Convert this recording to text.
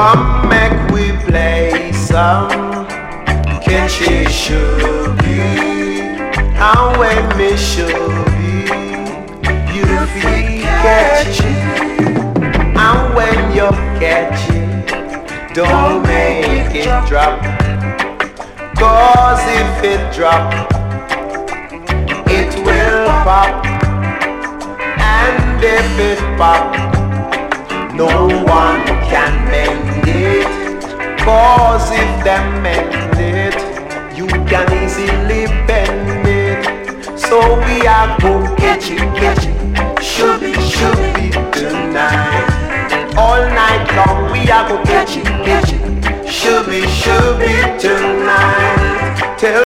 Come make we play some catchy shubi. And when me shubi, you feel catchy. And when you catch it, don't make it drop. Cause if it drop, it will pop. And if it pop, no one can mend it. Cause if them mend it, you can easily bend it. So we are go catch it, shubi tonight. All night long we are go catch it, shubi tonight. Till